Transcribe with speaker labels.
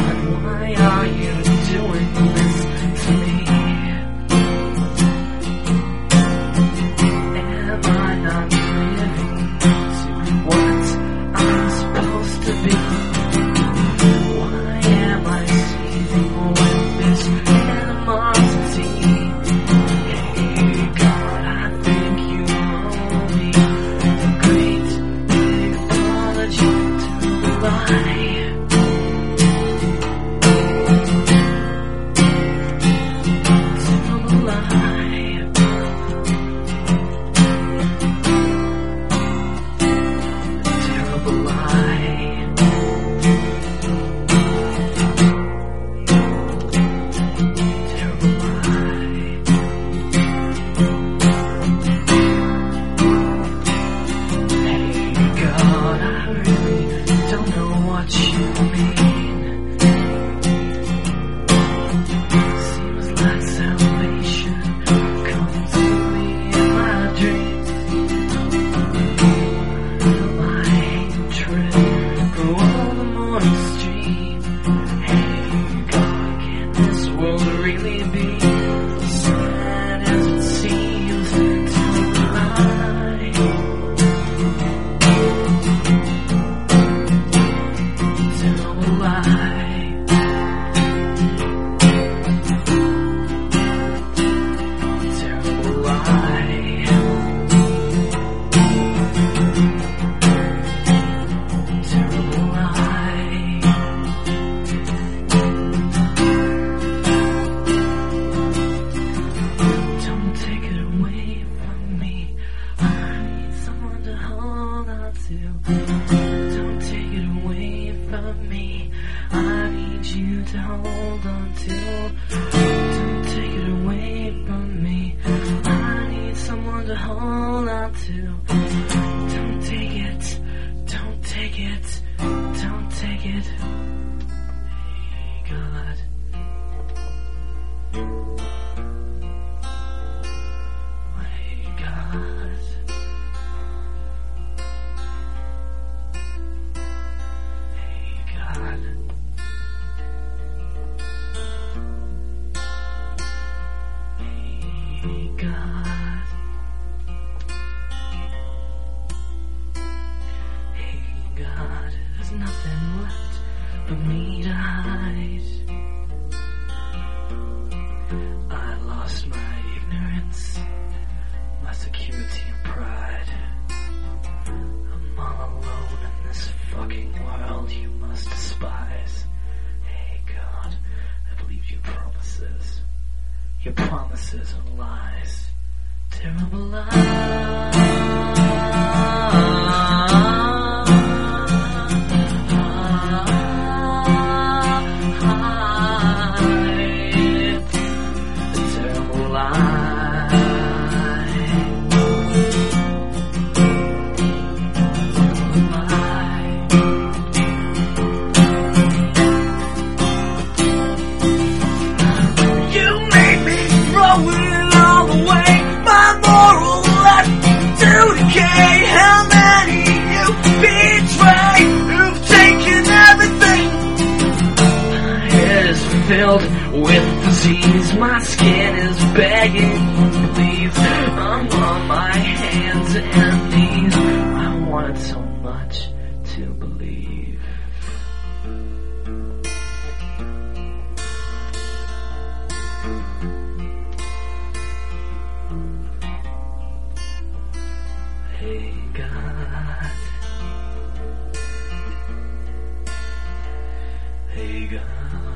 Speaker 1: Why are you doing this to me? Am I not living to what I'm supposed to be? Why am I seething with this animosity? Hey God, I think you owe me a great big apology to lie. Don't take it away from me. I need you to hold on to. Don't take it away from me. I need someone to hold on to. Don't take it. Don't take it. Don't take it. Hey God. Hey God. There's nothing left for me to hide. I lost my ignorance, my security and pride. I'm all alone in this fucking world you must despise. Hey God, I believe your promises. Your promises are lies. Terrible lies. Filled with disease, my skin is begging, please. I'm on my hands and knees. I wanted so much to believe. Hey God. Hey God.